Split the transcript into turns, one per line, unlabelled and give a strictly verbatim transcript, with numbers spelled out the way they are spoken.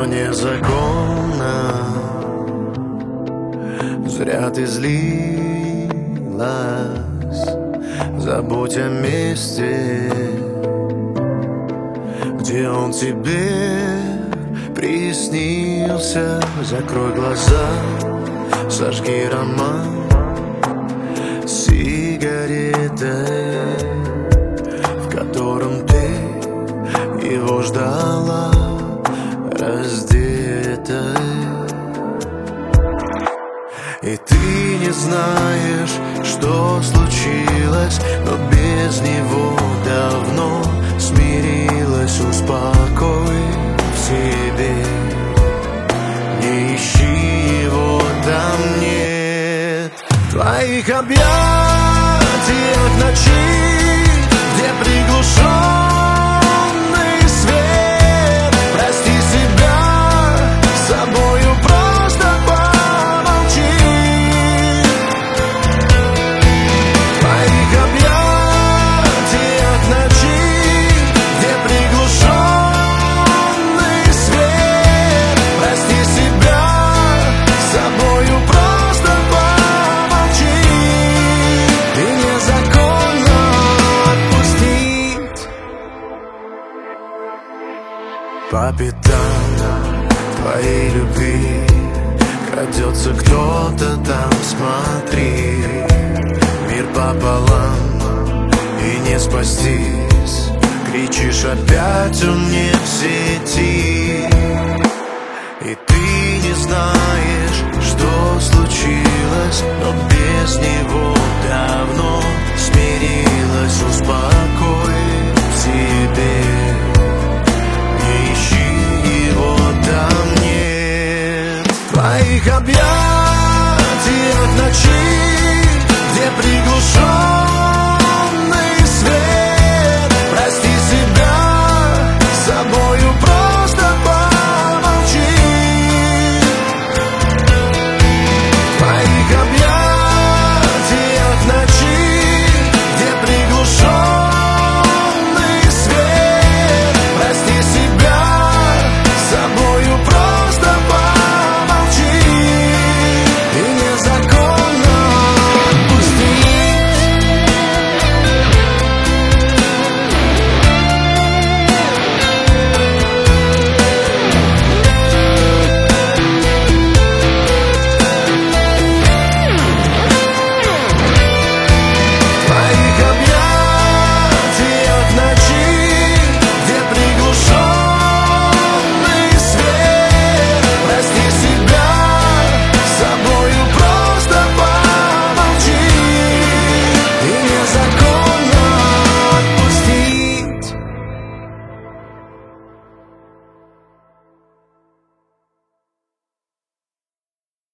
все незаконно. Зря ты злилась. Забудь о месте, где он тебе приснился. Закрой глаза, сожги роман сигаретой, в котором ты его ждала раздетой. И ты не знаешь, что случилось, но без него давно смирилась. Успокой в себе, не ищи его, там нет твоих объятиях ночи, где приглушенный свет. Прости себя, с собою просто помолчи. В твоих объятиях ночи, где приглушенный свет. Прости себя, с собою просто помолчи. И незаконно отпустить. По пятам твоей любви крадется кто-то там, смотри. Мир пополам и не спастись. Кричишь опять, он не в сети. И ты не знаешь, что случилось, но без него давно